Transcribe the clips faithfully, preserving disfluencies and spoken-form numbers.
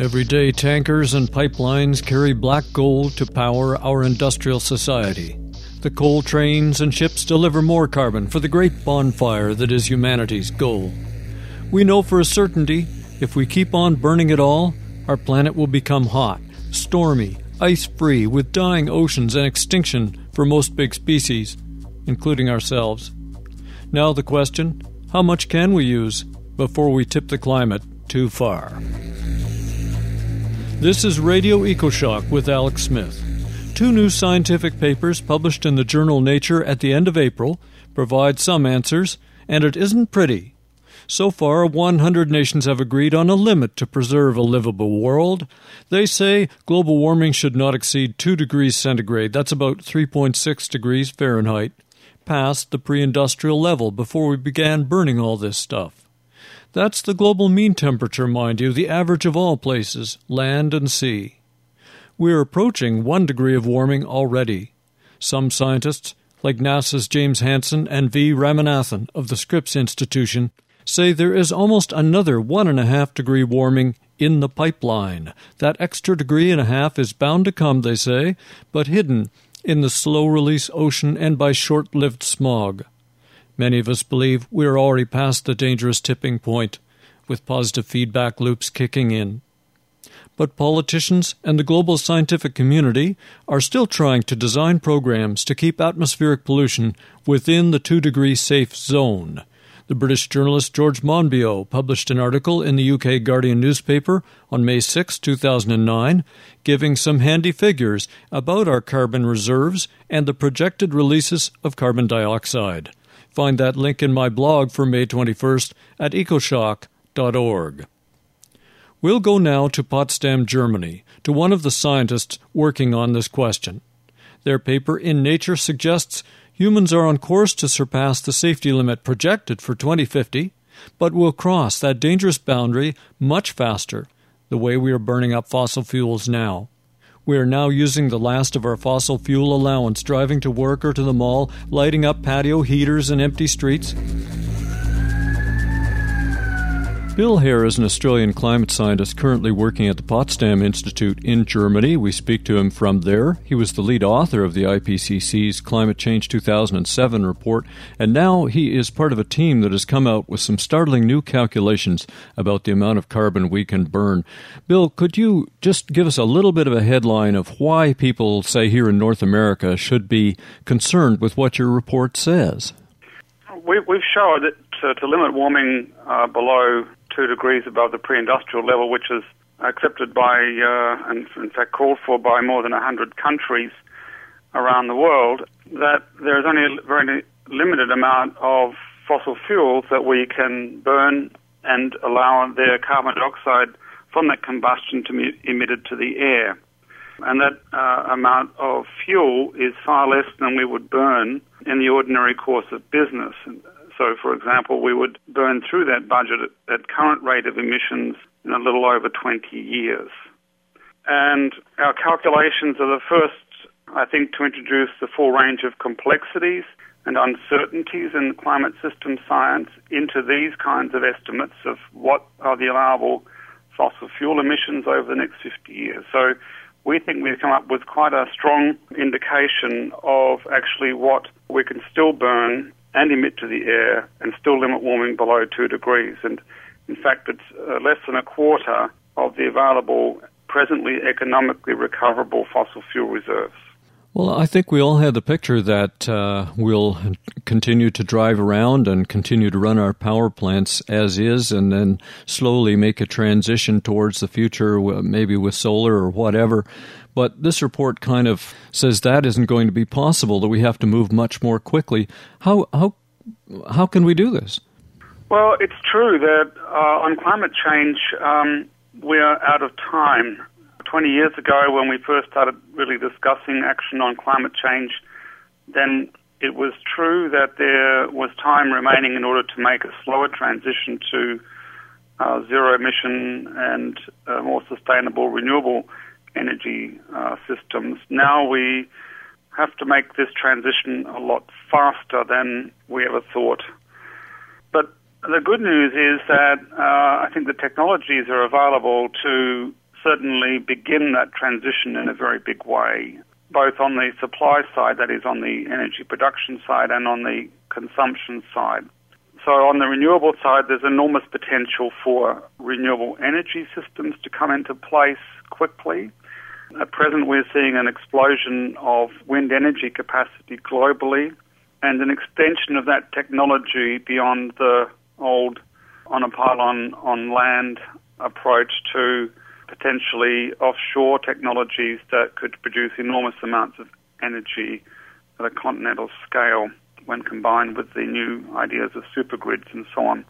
Every day, tankers and pipelines carry black gold to power our industrial society. The coal trains and ships deliver more carbon for the great bonfire that is humanity's goal. We know for a certainty, if we keep on burning it all, our planet will become hot, stormy, ice-free, with dying oceans and extinction for most big species, including ourselves. Now the question, how much can we use before we tip the climate too far? This is Radio EcoShock with Alex Smith. Two new scientific papers published in the journal Nature at the end of April provide some answers, and it isn't pretty. So far, one hundred nations have agreed on a limit to preserve a livable world. They say global warming should not exceed two degrees centigrade, that's about three point six degrees Fahrenheit, past the pre-industrial level before we began burning all this stuff. That's the global mean temperature, mind you, the average of all places, land and sea. We're approaching one degree of warming already. Some scientists, like NASA's James Hansen and V. Ramanathan of the Scripps Institution, say there is almost another one and a half degree warming in the pipeline. That extra degree and a half is bound to come, they say, but hidden in the slow-release ocean and by short-lived smog. Many of us believe we are already past the dangerous tipping point, with positive feedback loops kicking in. But politicians and the global scientific community are still trying to design programs to keep atmospheric pollution within the two-degree safe zone. The British journalist George Monbiot published an article in the U K Guardian newspaper on May sixth, two thousand nine, giving some handy figures about our carbon reserves and the projected releases of carbon dioxide. Find that link in my blog for May twenty-first at ecoshock dot org. We'll go now to Potsdam, Germany, to one of the scientists working on this question. Their paper in Nature suggests humans are on course to surpass the safety limit projected for twenty fifty, but will cross that dangerous boundary much faster, the way we are burning up fossil fuels now. We are now using the last of our fossil fuel allowance, driving to work or to the mall, lighting up patio heaters and empty streets. Bill Hare is an Australian climate scientist currently working at the Potsdam Institute in Germany. We speak to him from there. He was the lead author of the I P C C's Climate Change two thousand seven report, and now he is part of a team that has come out with some startling new calculations about the amount of carbon we can burn. Bill, could you just give us a little bit of a headline of why people, say here in North America, should be concerned with what your report says? We, we've shown that to, to limit warming uh, below two degrees above the pre-industrial level, which is accepted by, uh, and in fact called for by more than one hundred countries around the world, that there is only a very limited amount of fossil fuels that we can burn and allow their carbon dioxide from that combustion to be emitted to the air. And that uh, amount of fuel is far less than we would burn in the ordinary course of business. So, for example, we would burn through that budget at, at current rate of emissions in a little over twenty years. And our calculations are the first, I think, to introduce the full range of complexities and uncertainties in climate system science into these kinds of estimates of what are the allowable fossil fuel emissions over the next fifty years. So we think we've come up with quite a strong indication of actually what we can still burn and emit to the air and still limit warming below two degrees. And in fact, it's uh, less than a quarter of the available, presently economically recoverable fossil fuel reserves. Well, I think we all had the picture that uh, we'll continue to drive around and continue to run our power plants as is and then slowly make a transition towards the future, maybe with solar or whatever. But this report kind of says that isn't going to be possible, that we have to move much more quickly. How how how can we do this? Well, it's true that uh, on climate change, um, we are out of time. twenty years ago, when we first started really discussing action on climate change, then it was true that there was time remaining in order to make a slower transition to uh, zero emission and uh, more sustainable renewable energy uh, systems. Now we have to make this transition a lot faster than we ever thought. But the good news is that uh, I think the technologies are available to certainly begin that transition in a very big way, both on the supply side, that is on the energy production side, and on the consumption side. So on the renewable side, there's enormous potential for renewable energy systems to come into place quickly. At present, we're seeing an explosion of wind energy capacity globally and an extension of that technology beyond the old on a pylon on land approach to potentially offshore technologies that could produce enormous amounts of energy at a continental scale when combined with the new ideas of supergrids and so on.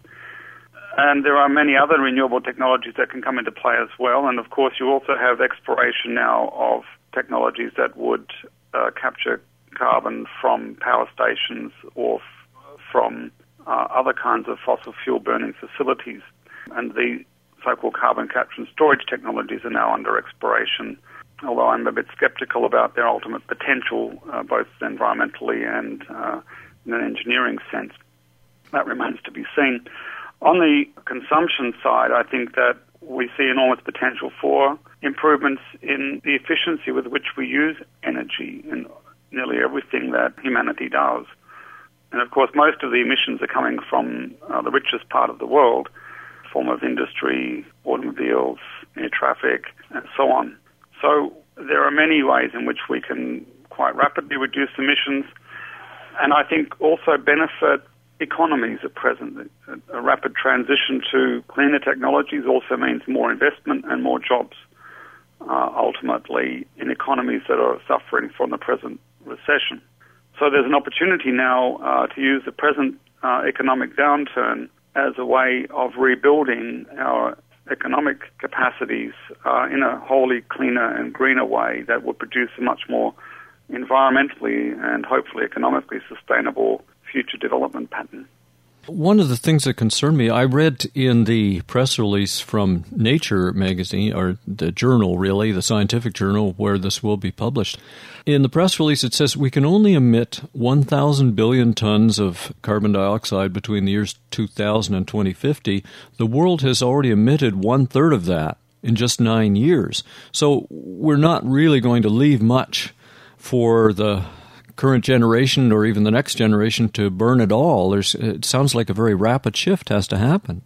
And there are many other renewable technologies that can come into play as well. And of course, you also have exploration now of technologies that would uh, capture carbon from power stations or f- from uh, other kinds of fossil fuel burning facilities. And the so-called carbon capture and storage technologies are now under exploration, although I'm a bit skeptical about their ultimate potential, uh, both environmentally and uh, in an engineering sense. That remains to be seen. On the consumption side, I think that we see enormous potential for improvements in the efficiency with which we use energy in nearly everything that humanity does. And of course, most of the emissions are coming from uh, the richest part of the world, form of industry, automobiles, air traffic, and so on. So there are many ways in which we can quite rapidly reduce emissions, and I think also benefit economies at present. A, a rapid transition to cleaner technologies also means more investment and more jobs, uh, ultimately in economies that are suffering from the present recession. So there's an opportunity now uh, to use the present uh, economic downturn as a way of rebuilding our economic capacities uh, in a wholly cleaner and greener way that would produce a much more environmentally and hopefully economically sustainable future development pattern. One of the things that concerned me, I read in the press release from Nature magazine, or the journal really, the scientific journal where this will be published. In the press release it says we can only emit one thousand billion tons of carbon dioxide between the years two thousand and twenty fifty. The world has already emitted one-third of that in just nine years. So we're not really going to leave much for the current generation or even the next generation to burn it all. There's, it sounds like a very rapid shift has to happen.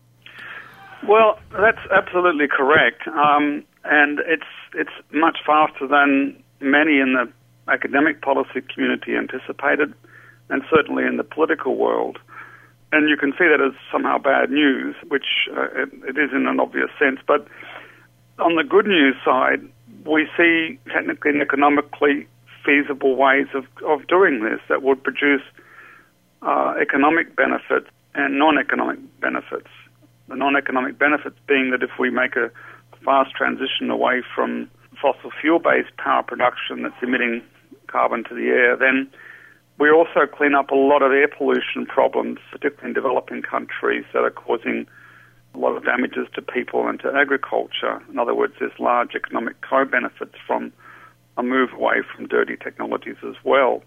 Well, that's absolutely correct. Um, and it's it's much faster than many in the academic policy community anticipated, and certainly in the political world. And you can see that as somehow bad news, which uh, it, it is in an obvious sense. But on the good news side, we see technically and economically feasible ways of, of doing this that would produce uh, economic benefits and non-economic benefits. The non-economic benefits being that if we make a fast transition away from fossil fuel-based power production that's emitting carbon to the air, then we also clean up a lot of air pollution problems, particularly in developing countries, that are causing a lot of damages to people and to agriculture. In other words, there's large economic co-benefits from a move away from dirty technologies as well.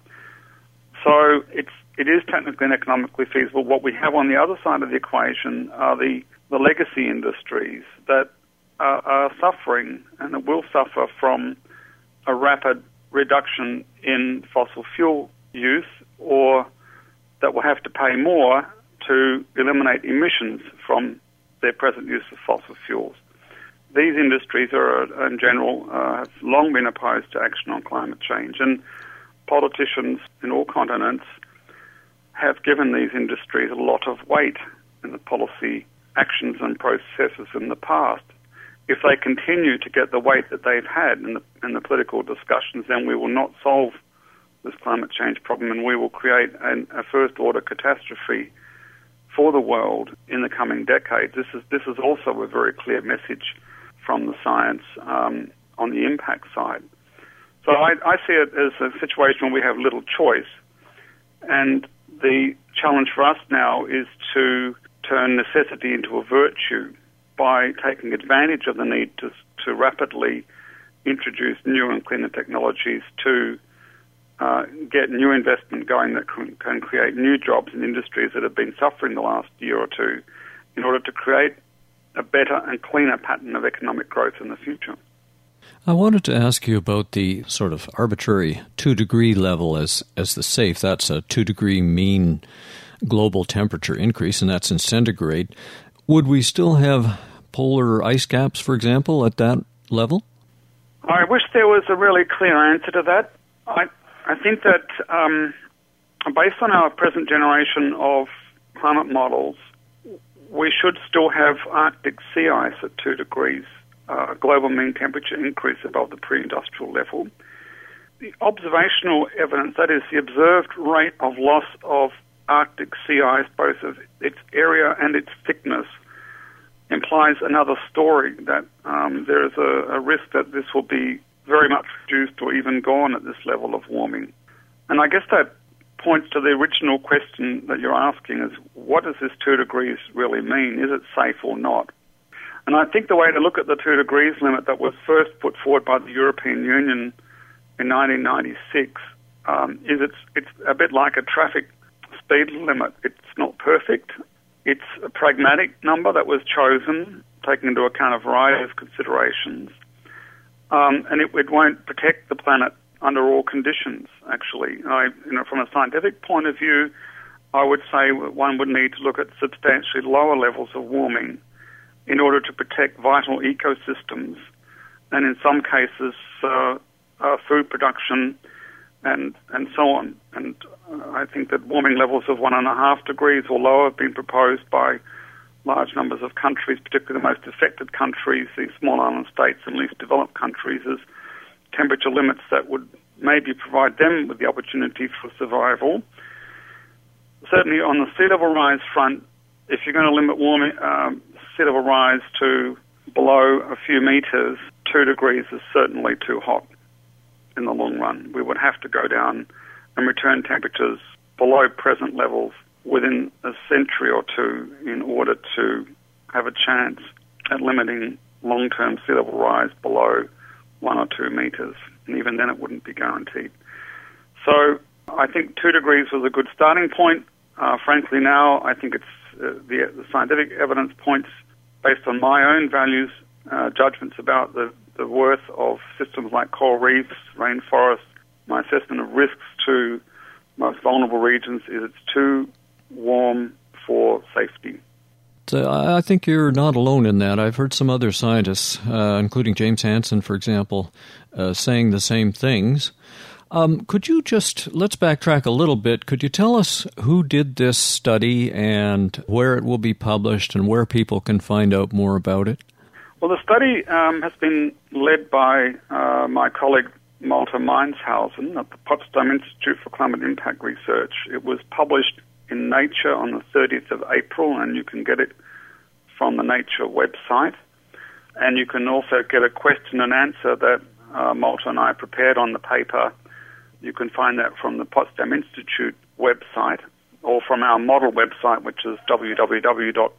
So it's it is technically and economically feasible. What we have on the other side of the equation are the, the legacy industries that are, are suffering and will suffer from a rapid reduction in fossil fuel use, or that will have to pay more to eliminate emissions from their present use of fossil fuels. These industries are, in general, uh, have long been opposed to action on climate change, and politicians in all continents have given these industries a lot of weight in the policy actions and processes in the past. If they continue to get the weight that they've had in the, in the political discussions, then we will not solve this climate change problem, and we will create an, a first-order catastrophe for the world in the coming decades. This is this is also a very clear message from the science um, on the impact side. So I, I see it as a situation where we have little choice, and the challenge for us now is to turn necessity into a virtue by taking advantage of the need to to rapidly introduce new and cleaner technologies to uh, get new investment going that can, can create new jobs in industries that have been suffering the last year or two, in order to create a better and cleaner pattern of economic growth in the future. I wanted to ask you about the sort of arbitrary two-degree level as, as the safe. That's a two-degree mean global temperature increase, and that's in centigrade. Would we still have polar ice caps, for example, at that level? I wish there was a really clear answer to that. I, I think that um, based on our present generation of climate models, we should still have Arctic sea ice at two degrees, uh, global mean temperature increase above the pre-industrial level. The observational evidence, that is the observed rate of loss of Arctic sea ice, both of its area and its thickness, implies another story, that um, there is a, a risk that this will be very much reduced or even gone at this level of warming. And I guess that points to the original question that you're asking is, what does this two degrees really mean? Is it safe or not? And I think the way to look at the two degrees limit that was first put forward by the European Union in nineteen ninety-six um, is it's, it's a bit like a traffic speed limit. It's not perfect. It's a pragmatic number that was chosen, taking into account a variety of considerations. Um, and it, it won't protect the planet under all conditions, actually. I, you know, from a scientific point of view, I would say one would need to look at substantially lower levels of warming in order to protect vital ecosystems, and in some cases, uh, uh, food production and and so on. And uh, I think that warming levels of one and a half degrees or lower have been proposed by large numbers of countries, particularly the most affected countries, the small island states and least developed countries, as temperature limits that would maybe provide them with the opportunity for survival. Certainly on the sea level rise front, if you're going to limit warming, um, sea level rise to below a few meters, two degrees is certainly too hot in the long run. We would have to go down and return temperatures below present levels within a century or two in order to have a chance at limiting long-term sea level rise below one or two meters, and even then it wouldn't be guaranteed. So I think two degrees was a good starting point. Uh, frankly, now I think it's uh, the, the scientific evidence points, based on my own values, uh, judgments about the, the worth of systems like coral reefs, rainforests. My assessment of risks to most vulnerable regions is it's too warm for safety. Uh, I think you're not alone in that. I've heard some other scientists, uh, including James Hansen, for example, uh, saying the same things. Um, could you just, let's backtrack a little bit. Could you tell us who did this study and where it will be published and where people can find out more about it? Well, the study um, has been led by uh, my colleague Malte Meinshausen at the Potsdam Institute for Climate Impact Research. It was published in Nature on the thirtieth of April, and you can get it from the Nature website. And you can also get a question and answer that uh, Malte and I prepared on the paper. You can find that from the Potsdam Institute website or from our model website, which is w w w dot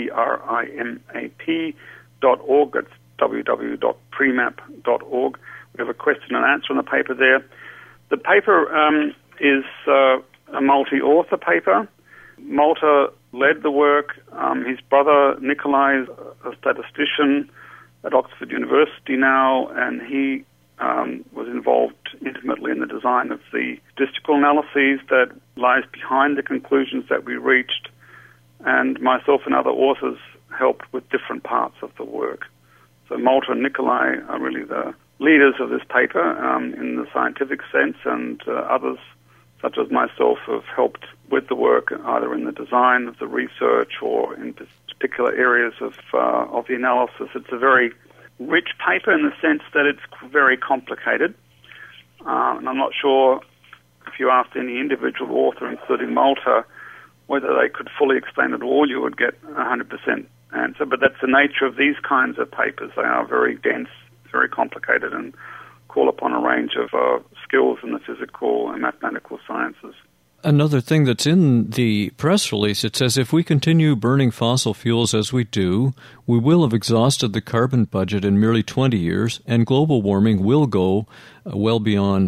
primap dot org. That's w w w dot primap dot org. We have a question and answer on the paper there. The paper um, is uh, a multi-author paper. Malte led the work. Um, his brother Nikolai is a statistician at Oxford University now, and he um, was involved intimately in the design of the statistical analyses that lies behind the conclusions that we reached, and myself and other authors helped with different parts of the work. So Malte and Nikolai are really the leaders of this paper um, in the scientific sense, and uh, others such as myself have helped with the work either in the design of the research or in particular areas of uh, of the analysis. It's a very rich paper in the sense that it's very complicated, uh, and I'm not sure if you asked any individual author, including Malte, whether they could fully explain it all, you would get a one hundred percent answer. But that's the nature of these kinds of papers. They are very dense, very complicated, and call upon a range of uh, skills in the physical and mathematical sciences. Another thing that's in the press release, it says if we continue burning fossil fuels as we do, we will have exhausted the carbon budget in merely twenty years, and global warming will go uh, well beyond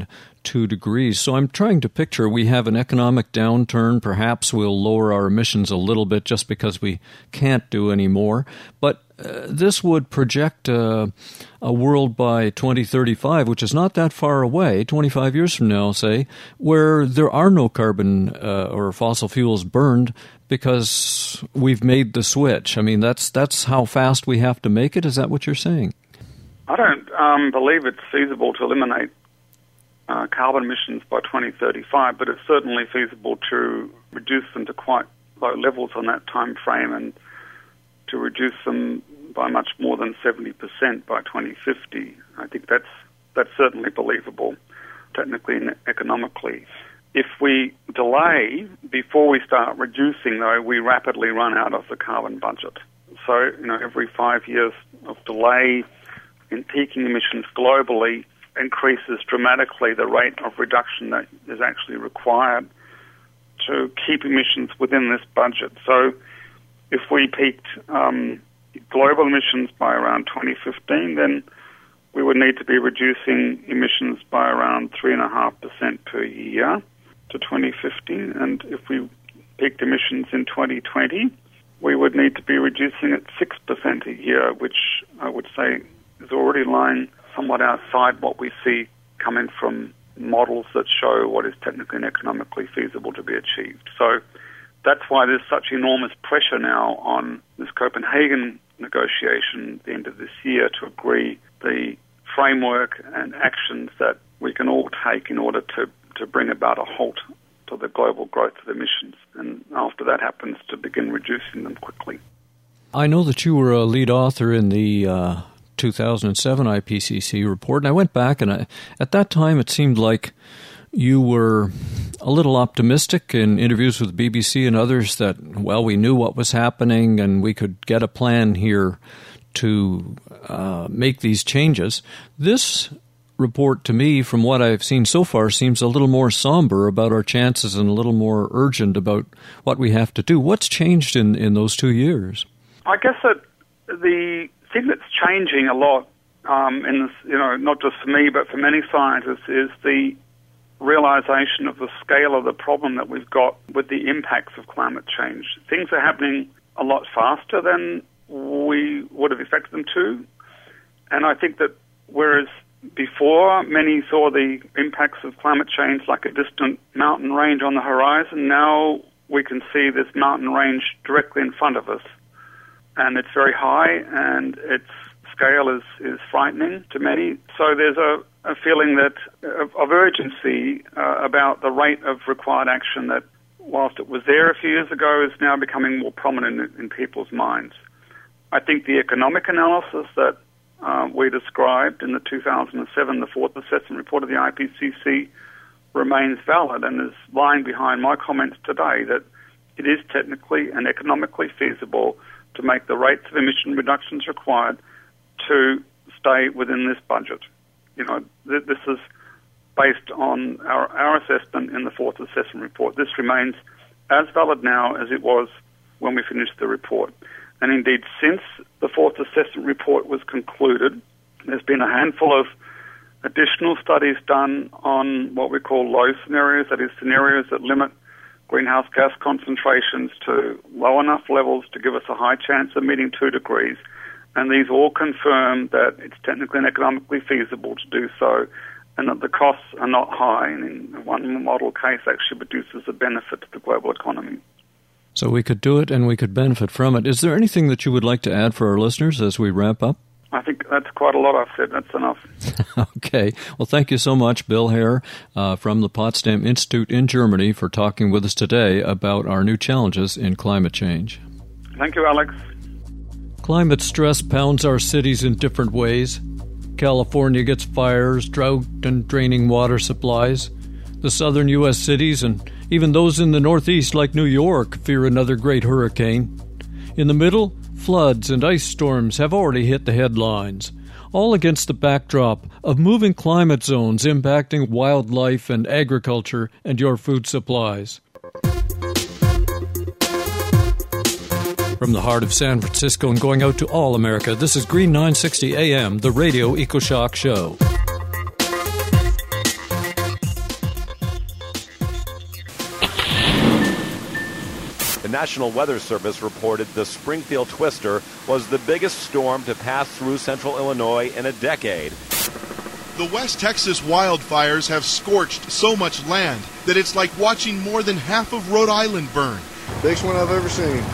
two degrees. So I'm trying to picture we have an economic downturn. Perhaps we'll lower our emissions a little bit just because we can't do any more. But uh, this would project uh, a world by twenty thirty-five, which is not that far away, twenty-five years from now, say, where there are no carbon uh, or fossil fuels burned because we've made the switch. I mean, that's that's how fast we have to make it. Is that what you're saying? I don't um, believe it's feasible to eliminate uh, carbon emissions by twenty thirty-five, but it's certainly feasible to reduce them to quite low levels on that time frame and to reduce them by much more than seventy percent by twenty fifty. I think that's that's certainly believable, technically and economically. If we delay before we start reducing, though, we rapidly run out of the carbon budget. So, you know, every five years of delay in peaking emissions globally increases dramatically the rate of reduction that is actually required to keep emissions within this budget. So if we peaked um, global emissions by around twenty fifteen, then we would need to be reducing emissions by around three point five percent per year to twenty fifteen. And if we peaked emissions in twenty twenty, we would need to be reducing at six percent a year, which I would say is already lying somewhat outside what we see coming from models that show what is technically and economically feasible to be achieved. So that's why there's such enormous pressure now on this Copenhagen negotiation at the end of this year to agree the framework and actions that we can all take in order to, to bring about a halt to the global growth of emissions. And after that happens, to begin reducing them quickly. I know that you were a lead author in the uh, two thousand seven I P C C report, and I went back, and I, at that time it seemed like you were a little optimistic in interviews with B B C and others that, well, we knew what was happening and we could get a plan here to uh, make these changes. This report, to me, from what I've seen so far, seems a little more somber about our chances and a little more urgent about what we have to do. What's changed in, in those two years? I guess that the thing that's changing a lot, um, in this, you know, not just for me but for many scientists, is the realization of the scale of the problem that we've got with the impacts of climate change. Things are happening a lot faster than we would have expected them to, and I think that whereas before many saw the impacts of climate change like a distant mountain range on the horizon, now we can see this mountain range directly in front of us. And it's very high, and its scale is, is frightening to many. So there's a, a feeling that of, of urgency uh, about the rate of required action that, whilst it was there a few years ago, is now becoming more prominent in, in people's minds. I think the economic analysis that uh, we described in the two thousand seven, the fourth assessment report of the I P C C, remains valid and is lying behind my comments today that it is technically and economically feasible to make the rates of emission reductions required to stay within this budget. You know, th- this is based on our, our assessment in the fourth assessment report. This remains as valid now as it was when we finished the report. And indeed, since the fourth assessment report was concluded, there's been a handful of additional studies done on what we call low scenarios, that is, scenarios that limit greenhouse gas concentrations to low enough levels to give us a high chance of meeting two degrees. And these all confirm that it's technically and economically feasible to do so, and that the costs are not high, and in one model case actually produces a benefit to the global economy. So we could do it and we could benefit from it. Is there anything that you would like to add for our listeners as we wrap up? I think that's quite a lot I've said. That's enough. Okay. Well, thank you so much, Bill Hare, uh, from the Potsdam Institute in Germany, for talking with us today about our new challenges in climate change. Thank you, Alex. Climate stress pounds our cities in different ways. California gets fires, drought, and draining water supplies. The southern U S cities and even those in the Northeast, like New York, fear another great hurricane. In the middle, floods and ice storms have already hit the headlines, all against the backdrop of moving climate zones impacting wildlife and agriculture and your food supplies. From the heart of San Francisco and going out to all America, this is Green nine sixty A M, the Radio EcoShock Show. National Weather Service reported the Springfield Twister was the biggest storm to pass through central Illinois in a decade. The West Texas wildfires have scorched so much land that it's like watching more than half of Rhode Island burn. Biggest one I've ever seen.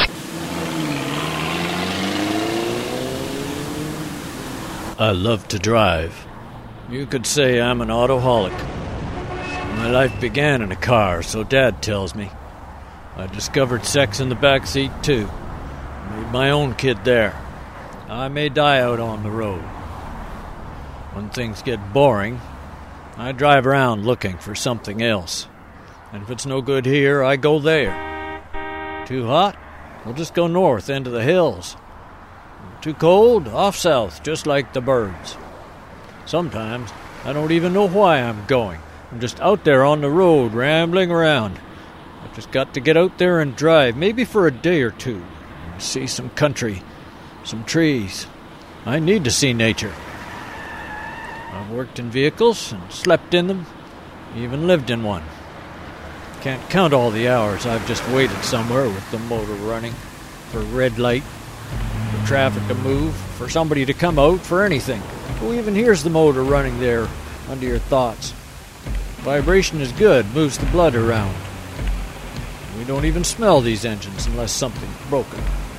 I love to drive. You could say I'm an autoholic. My life began in a car, so Dad tells me. I discovered sex in the back seat, too. Made my own kid there. I may die out on the road. When things get boring, I drive around looking for something else. And if it's no good here, I go there. Too hot? We'll just go north into the hills. Too cold? Off south, just like the birds. Sometimes I don't even know why I'm going. I'm just out there on the road, rambling around. I've just got to get out there and drive, maybe for a day or two, and see some country, some trees. I need to see nature. I've worked in vehicles and slept in them, even lived in one. Can't count all the hours I've just waited somewhere with the motor running, for a red light, for traffic to move, for somebody to come out, for anything. Who even hears the motor running there under your thoughts? Vibration is good, moves the blood around. We don't even smell these engines unless something's broken.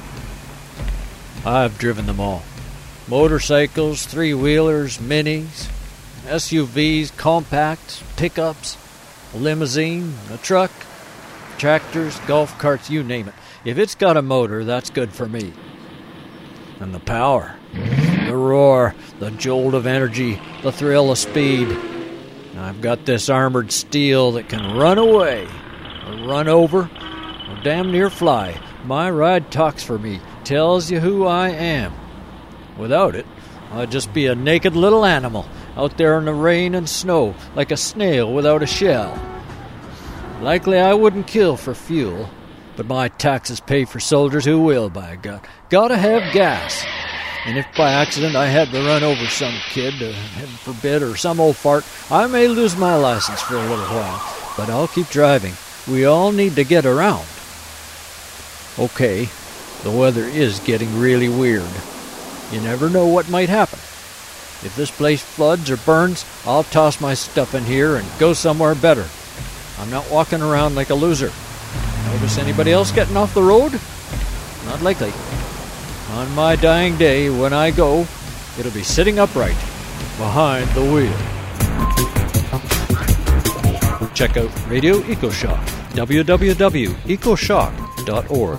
I've driven them all. Motorcycles, three-wheelers, minis, S U Vs, compacts, pickups, a limousine, a truck, tractors, golf carts, you name it. If it's got a motor, that's good for me. And the power, the roar, the jolt of energy, the thrill of speed. I've got this armored steel that can run away, or run over, or damn near fly. My ride talks for me, tells you who I am. Without it, I'd just be a naked little animal out there in the rain and snow, like a snail without a shell. Likely I wouldn't kill for fuel, but my taxes pay for soldiers who will, by God. Gotta have gas. And if by accident I had to run over some kid, uh, heaven forbid, or some old fart, I may lose my license for a little while, but I'll keep driving. We all need to get around. Okay, the weather is getting really weird. You never know what might happen. If this place floods or burns, I'll toss my stuff in here and go somewhere better. I'm not walking around like a loser. Notice anybody else getting off the road? Not likely. On my dying day, when I go, it'll be sitting upright, behind the wheel. Check out Radio EcoShock, w w w dot ecoshock dot org.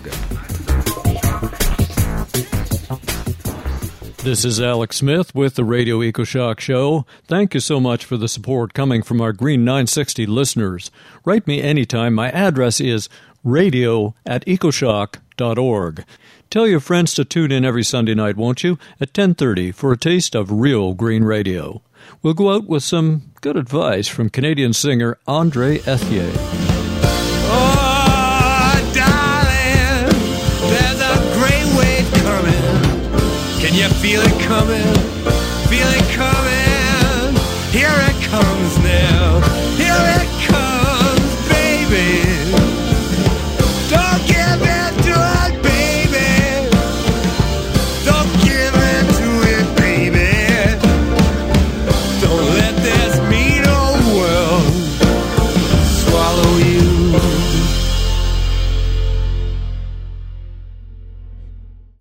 This is Alex Smith with the Radio EcoShock Show. Thank you so much for the support coming from our Green nine sixty listeners. Write me anytime. My address is radio at ecoshock dot org. Tell your friends to tune in every Sunday night, won't you, at ten thirty for a taste of real green radio. We'll go out with some good advice from Canadian singer Andre Ethier. Oh, darling, there's a great wave coming. Can you feel it coming?